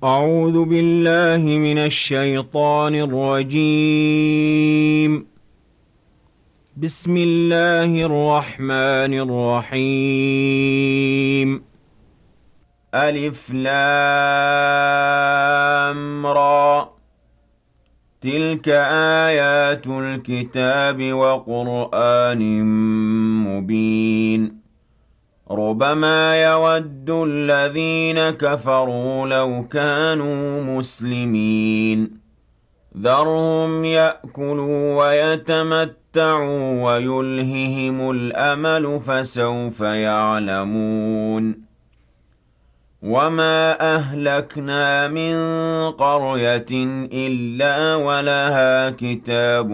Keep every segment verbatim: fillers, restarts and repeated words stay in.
أعوذ بالله من الشيطان الرجيم. بسم الله الرحمن الرحيم. ألف لام را. تلك آيات الكتاب وقرآن مبين. ربما يود الذين كفروا لو كانوا مسلمين. ذرهم يأكلوا ويتمتعوا ويلههم الأمل فسوف يعلمون. وما أهلكنا من قرية إلا ولها كتاب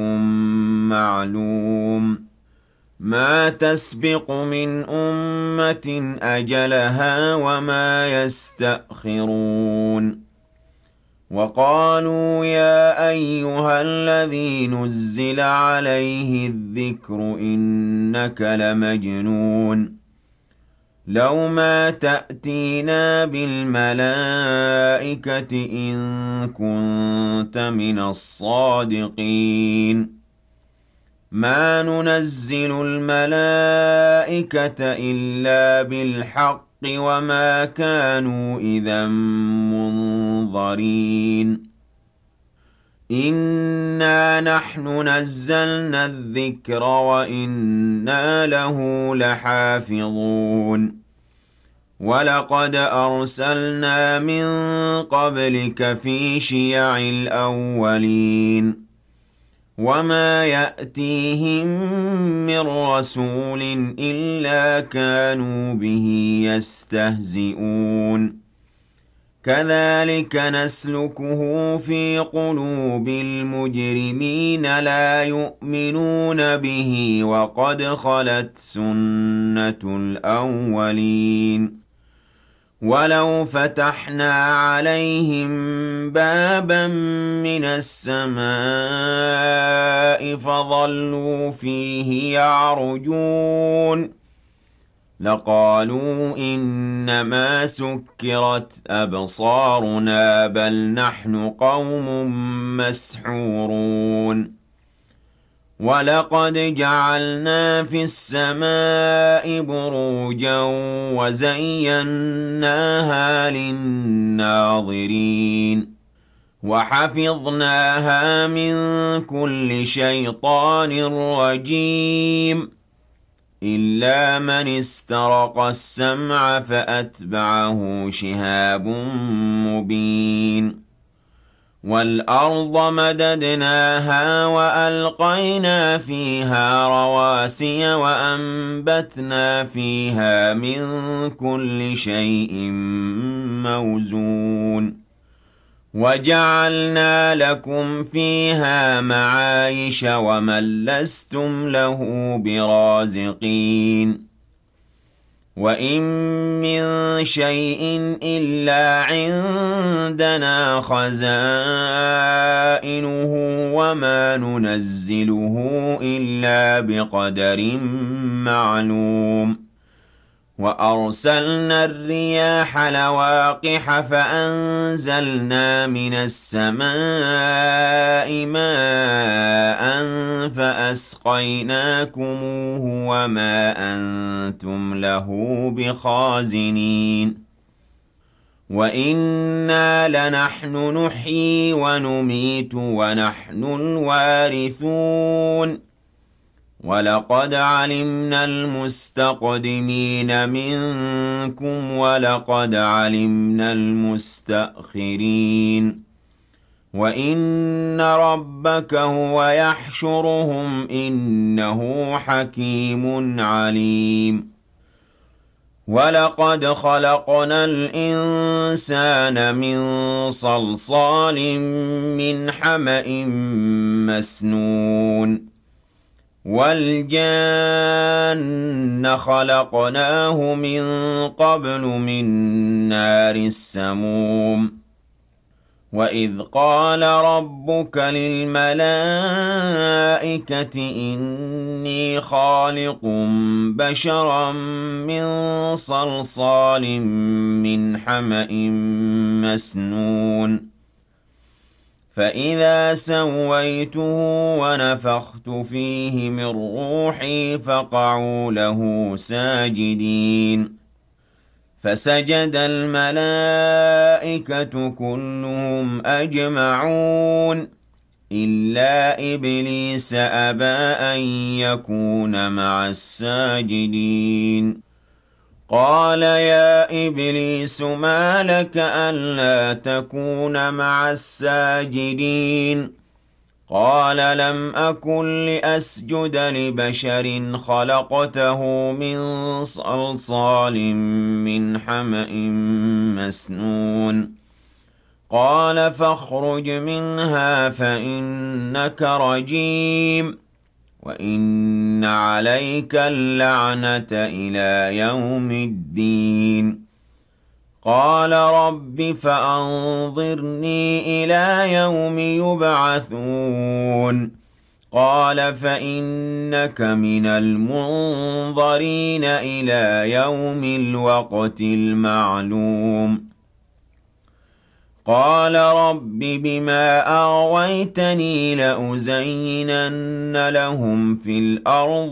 معلوم. ما تسبق من أمة أجلها وما يستأخرون. وقالوا يا أيها الذي نزل عليه الذكر إنك لمجنون. لو ما تأتينا بالملائكة إن كنت من الصادقين. ما ننزل الملائكة إلا بالحق وما كانوا إذا منظرين. إنا نحن نزلنا الذكر وإنا له لحافظون. ولقد أرسلنا من قبلك في شيع الأولين. وما يأتيهم من رسول إلا كانوا به يستهزئون. كذلك نسلكه في قلوب المجرمين لا يؤمنون به وقد خلت سنة الأولين. ولو فتحنا عليهم بابا من السماء فظلوا فيه يعرجون لقالوا إنما سكرت أبصارنا بل نحن قوم مسحورون. ولقد جعلنا في السماء بروجا وزيناها للناظرين. وحفظناها من كل شيطان رجيم إلا من استرق السمع فأتبعه شهاب مبين. والأرض مددناها وألقينا فيها رواسي وأنبتنا فيها من كل شيء موزون. وجعلنا لكم فيها معايش ومن لستم له برازقين. وإن من شيء إلا عندنا خزائنه وما ننزله إلا بقدر معلوم. وأرسلنا الرياح لواقح فأنزلنا من السماء ماء فأسقيناكموه وما أنتم له بخازنين. وإنا لنحن نحيي ونميت ونحن الوارثون. ولقد علمنا المستقدمين منكم ولقد علمنا المستأخرين. وإن ربك هو يحشرهم إنه حكيم عليم. ولقد خلقنا الإنسان من صلصال من حمأ مسنون. والجان خلقناه من قبل من نار السموم. وَإِذْ قَالَ رَبُّكَ لِلْمَلَائِكَةِ إِنِّي خَالِقٌ بَشَرًا مِّن صَلْصَالٍ مِّنْ حَمَإٍ مَّسْنُونٍ فَإِذَا سَوَّيْتُهُ وَنَفَخْتُ فِيهِ مِن رُّوحِي فَقَعُوا لَهُ سَاجِدِينَ فَسَجَدَ الْمَلَائِكَةُ كُلُّهُمْ أَجْمَعُونَ إِلَّا إِبْلِيسَ أَبَىٰ أَن يَكُونَ مَعَ السَّاجِدِينَ قَالَ يَا إِبْلِيسُ مَا لَكَ أَلَّا تَكُونَ مَعَ السَّاجِدِينَ قَالَ لَمْ أَكُن لِّأَسْجُدَ لِبَشَرٍ خَلَقْتَهُ مِن صَلْصَالٍ مِّنْ حَمَإٍ مَّسْنُونٍ قَالَ فَاخْرُجْ مِنْهَا فَإِنَّكَ رَجِيمٌ وَإِنَّ عَلَيْكَ اللَّعْنَةَ إِلَىٰ يَوْمِ الدِّينِ قَالَ رَبِّ فَأَنظِرْنِي إِلَىٰ يَوْمِ يُبْعَثُونَ قَالَ فَإِنَّكَ مِنَ الْمُنظَرِينَ إِلَىٰ يَوْمِ الْوَقْتِ الْمَعْلُومِ قَالَ رَبِّ بِمَا أَغْوَيْتَنِي لَأُزَيِّنَنَّ لَهُمْ فِي الْأَرْضِ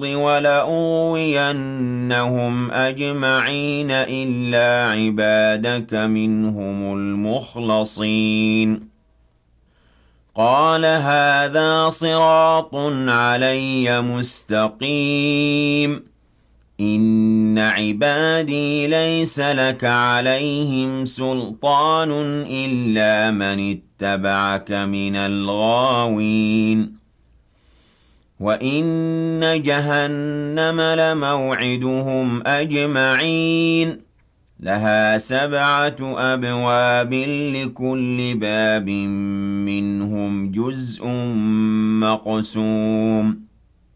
وَلَأُغْوِيَنَّهُمْ أَجْمَعِينَ إِلَّا عِبَادَكَ مِنْهُمُ الْمُخْلَصِينَ قَالَ هَٰذَا صِرَاطٌ عَلَيَّ مُسْتَقِيمٌ إِنَّ عِبَادِي لَيْسَ لَكَ عَلَيْهِمْ سُلْطَانٌ إِلَّا مَنِ اتَّبَعَكَ مِنَ الْغَاوِينَ وَإِنَّ جَهَنَّمَ لَمَوْعِدُهُمْ أَجْمَعِينَ لَهَا سَبْعَةُ أَبْوَابٍ لِّكُلِّ بَابٍ مِّنْهُمْ جُزْءٌ مَّقْسُومٌ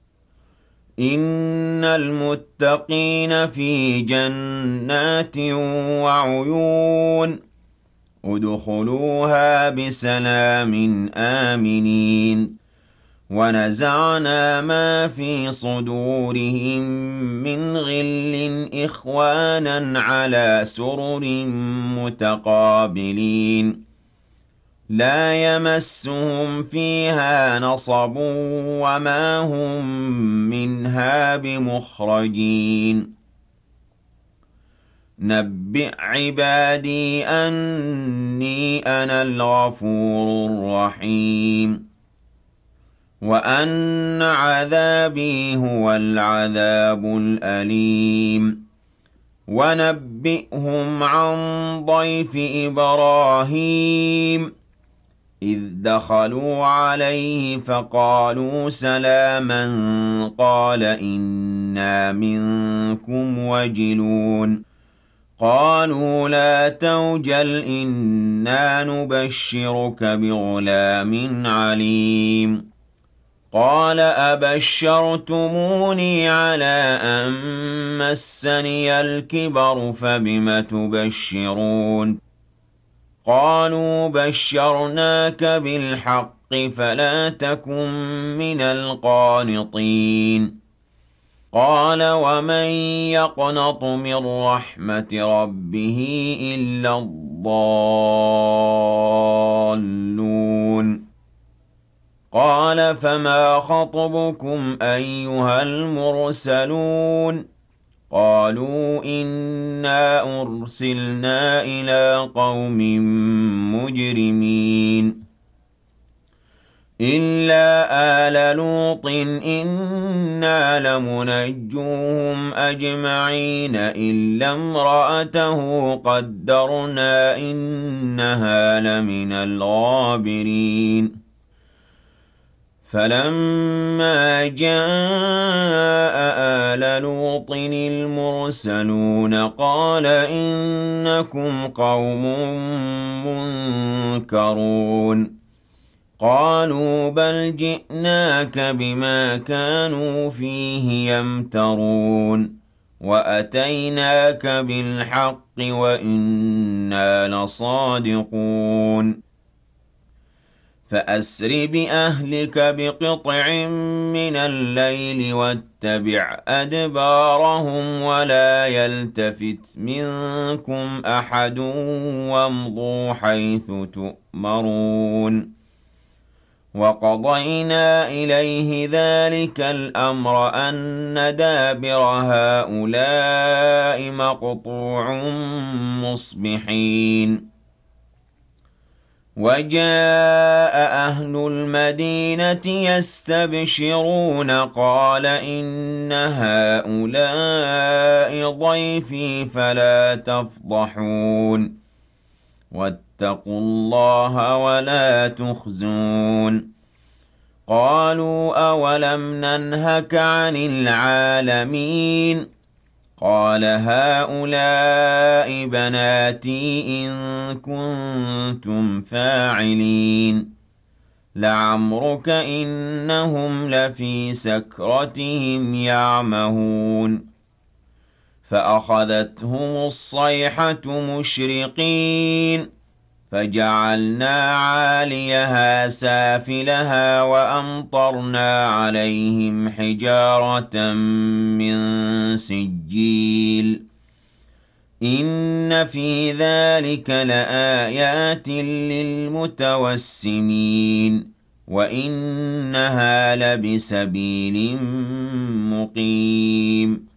إِنَّ الْمُتَّقِينَ فِي جَنَّاتٍ وَعُيُونٍ ادْخُلُوهَا بِسَلَامٍ آمِنِينَ وَنَزَعْنَا مَا فِي صُدُورِهِم مِّنْ غِلٍّ إِخْوَانًا عَلَىٰ سُرُرٍ مُّتَقَابِلِينَ لَا يَمَسُّهُمْ فِيهَا نَصَبٌ وَمَا هُم مِّنْهَا بِمُخْرَجِينَ نَبِّئْ عِبَادِي أَنِّي أَنَا الْغَفُورُ الرَّحِيمُ وَأَنَّ عَذَابِي هُوَ الْعَذَابُ الْأَلِيمُ وَنَبِّئْهُمْ عَن ضَيْفِ إِبْرَاهِيمَ إِذْ دَخَلُوا عَلَيْهِ فَقَالُوا سَلَامًا قَالَ إِنَّا مِنكُمْ وَجِلُونَ قَالُوا لَا تَوْجَلْ إِنَّا نُبَشِّرُكَ بِغُلَامٍ عَلِيمٍ قَالَ أَبَشَّرْتُمُونِي عَلَىٰ أَن مَّسَّنِيَ الْكِبَرُ فَبِمَ تُبَشِّرُونَ قَالُوا بَشَّرْنَاكَ بِالْحَقِّ فَلَا تَكُن مِّنَ الْقَانِطِينَ قَالَ وَمَن يَقْنَطُ مِن رَّحْمَةِ رَبِّهِ إِلَّا الضَّالُّونَ قَالَ فَمَا خَطْبُكُمْ أَيُّهَا الْمُرْسَلُونَ قَالُوا إِنَّا أُرْسِلْنَا إِلَىٰ قَوْمٍ مُّجْرِمِينَ إِلَّا آلَ لُوطٍ إِنَّا لَمُنَجُّوهُمْ أَجْمَعِينَ إِلَّا امْرَأَتَهُ قَدَّرْنَا إِنَّهَا لَمِنَ الْغَابِرِينَ فَلَمَّا جَاءَ آلَ لُوطٍ الْمُرْسَلُونَ قَالَ إِنَّكُمْ قَوْمٌ مُّنكَرُونَ قَالُوا بَلْ جِئْنَاكَ بِمَا كَانُوا فِيهِ يَمْتَرُونَ وَأَتَيْنَاكَ بِالْحَقِّ وَإِنَّا لَصَادِقُونَ فأسر بأهلك بقطع من الليل واتبع أدبارهم ولا يلتفت منكم أحد وامضوا حيث تؤمرون وقضينا إليه ذلك الأمر أن دابر هؤلاء مقطوع مصبحين وجاء أهل المدينة يستبشرون قال إن هؤلاء ضيفي فلا تفضحون واتقوا الله ولا تخزون قالوا أولم ننهك عن العالمين قال هؤلاء بناتي إن كنتم فاعلين لعمرك إنهم لفي سكرتهم يعمهون فأخذتهم الصيحة مشرقين فجعلنا عاليها سافلها وأمطرنا عليهم حجارة من سجيل إن في ذلك لآيات للمتوسمين وإنها لبسبيل مقيم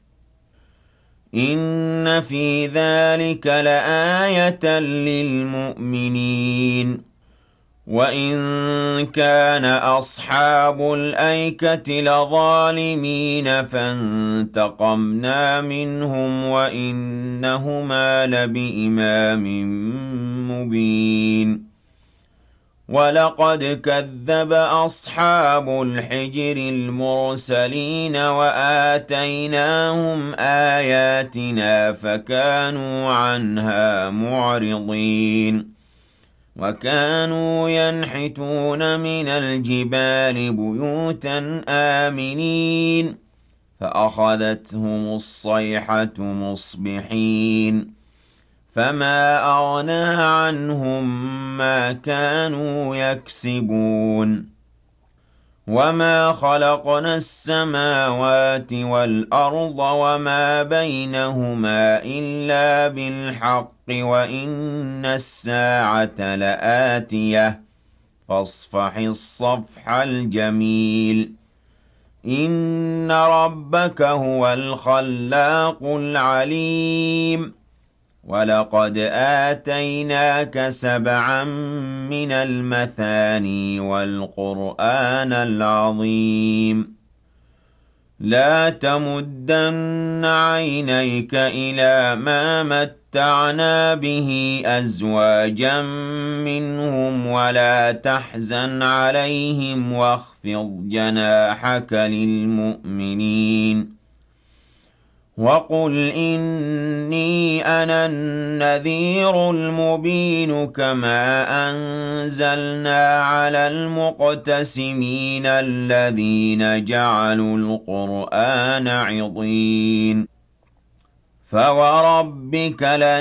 إن في ذلك لآية للمؤمنين وإن كان أصحاب الأيكة لظالمين فانتقمنا منهم وإنهما لبإمام مبين ولقد كذب أصحاب الحجر المرسلين وآتيناهم آياتنا فكانوا عنها معرضين وكانوا ينحتون من الجبال بيوتا آمنين فأخذتهم الصيحة مصبحين فما أغنى عنهم ما كانوا يكسبون وما خلقنا السماوات والأرض وما بينهما إلا بالحق وإن الساعة لآتية فاصفح الصفح الجميل إن ربك هو الخلاق العليم ولقد آتيناك سبعا من المثاني والقرآن العظيم لا تمدن عينيك إلى ما متعنا به أزواجا منهم ولا تحزن عليهم واخفض جناحك للمؤمنين وقل إني أنا النذير المبين كما أنزلنا على المقتسمين الذين جعلوا القرآن عضين فوربك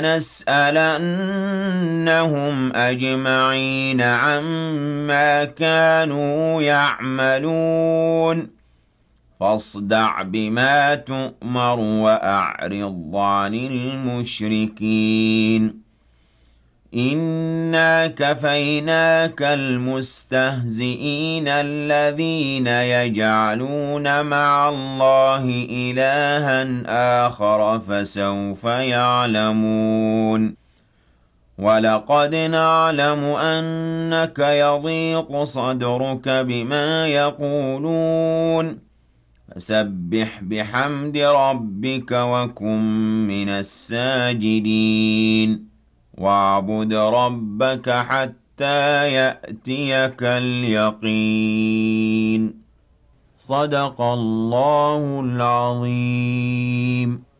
لنسألنهم أجمعين عما كانوا يعملون فاصدع بما تؤمر وأعرض عن المشركين إنا كفيناك المستهزئين الذين يجعلون مع الله إلها آخر فسوف يعلمون ولقد نعلم أنك يضيق صدرك بما يقولون فسبح بحمد ربك وكن من الساجدين واعبد ربك حتى يأتيك اليقين صدق الله العظيم.